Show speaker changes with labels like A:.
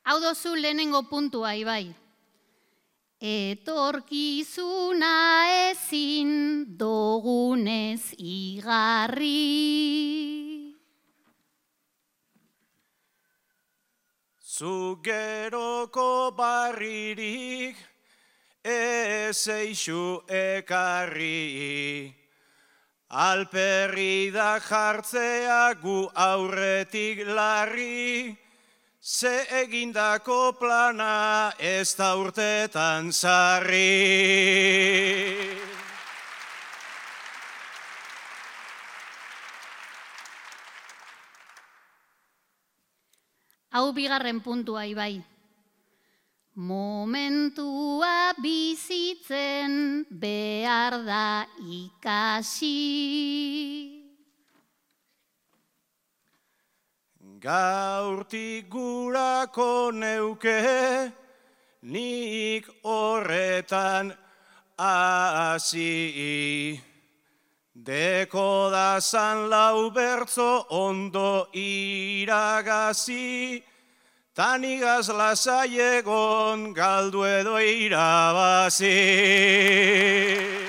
A: Hau dozu lehenengo puntua, Ibai. Etorkizuna ezin dogunez igarri.
B: Zu geroko barririk ez eixu ekarri. Alperri da jartzea gu aurretik larri. Ze egindako plana ez da urtetan sarri.
A: Hau bigarren puntua, Ibai. Momentua bizitzen behar da ikasi.
B: Gaurtik gurako neuke, nik horretan hasi. Dekodazan lau bertzo ondo iragazi, tanigaz lasai egon galdu edo irabazi.